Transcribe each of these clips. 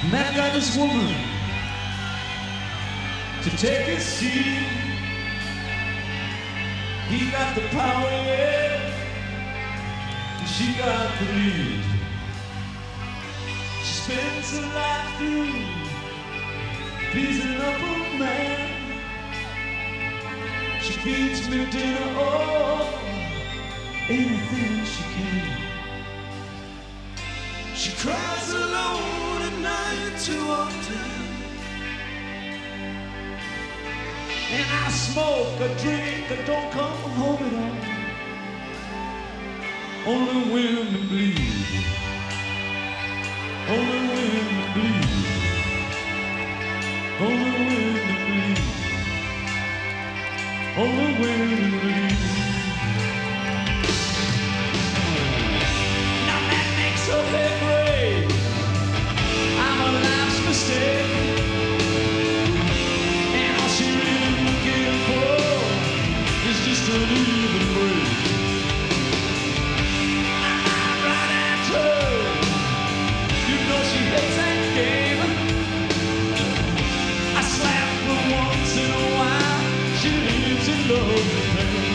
Man got this woman to take his seat. He got the power, yeah, and she got the lead. She spends her life through pleasing up a man. She feeds me dinner, oh, anything she can. She cries alone at night too often, and I smoke, I drink, I don't come home at all. Only women bleed. Only women bleed. Only women bleed. Only women bleed. Now that makes her head gray. I'm a life's mistake, and all she really looking for is just a little break. I'm right at her. You know she hates that game. I slap her once in a while. She lives in love with pain.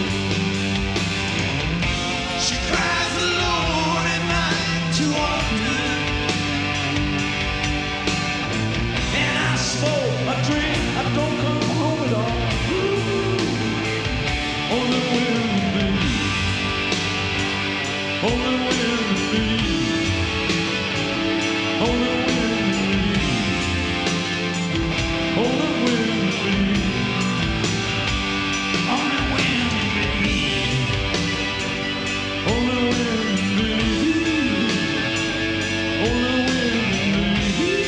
She cries alone at night too often, and I smoke, I drink, I don't come home at all. Ooh. Only women bleed. Only women bleed. Only women bleed. Only women bleed. Only women bleed. Only women bleed. Only women bleed.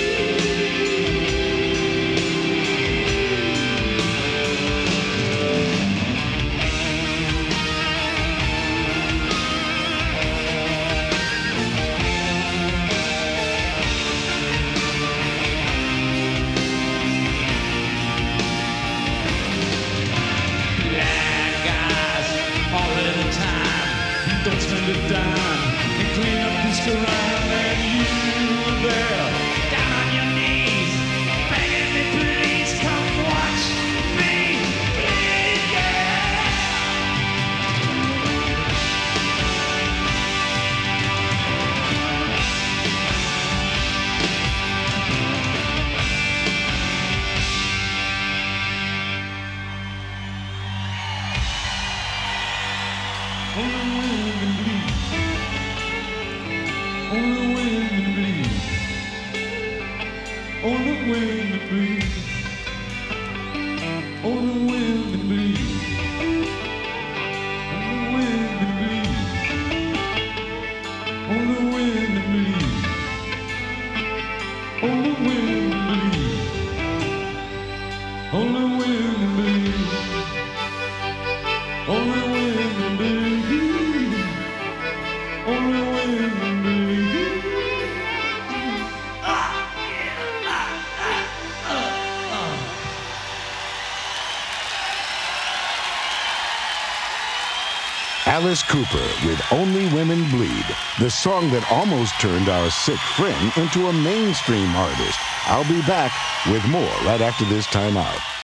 Bad guys all of the time. Don't spend a dime and clean up this crime. And you there, down on your knees, begging me, please come watch me bleed, yeah. Only women bleed. Only women bleed. Only women bleed. Only women bleed. Only women bleed. Only women bleed. Only women bleed. Only women bleed. Only women bleed. Alice Cooper with Only Women Bleed, the song that almost turned our sick friend into a mainstream artist. I'll be back with more right after this time out.